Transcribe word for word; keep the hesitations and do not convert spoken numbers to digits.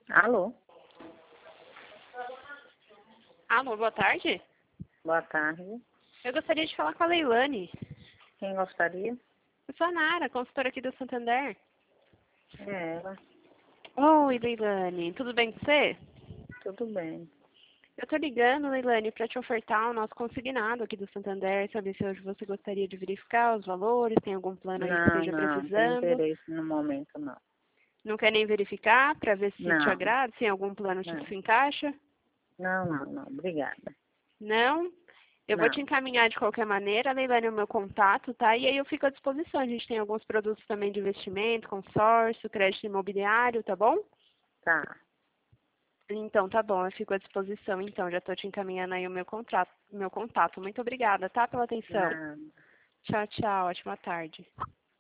Alô? Alô, boa tarde. Boa tarde. Eu gostaria de falar com a Leilane. Quem gostaria? Eu sou a Nara, consultora aqui do Santander. É ela. Oi, Leilane. Tudo bem com você? Tudo bem. Eu tô ligando, Leilane, para te ofertar o nosso consignado aqui do Santander, saber se hoje você gostaria de verificar os valores, tem algum plano aí que Não, esteja não, não tem precisando. interesse no momento, não. Não quer nem verificar para ver se te Não, agrada, se tem algum plano que não. se encaixa? Não, não, não. Obrigada. Não? Eu vou te Não. encaminhar de qualquer maneira, Leilane, o meu contato, tá? E aí eu fico à disposição. A gente tem alguns produtos também de investimento, consórcio, crédito imobiliário, tá bom? Tá. Então, tá bom, eu fico à disposição. Então, já estou te encaminhando aí o meu contrato, meu contato. Muito obrigada, tá, pela atenção. Nada. Tchau, tchau. Ótima tarde.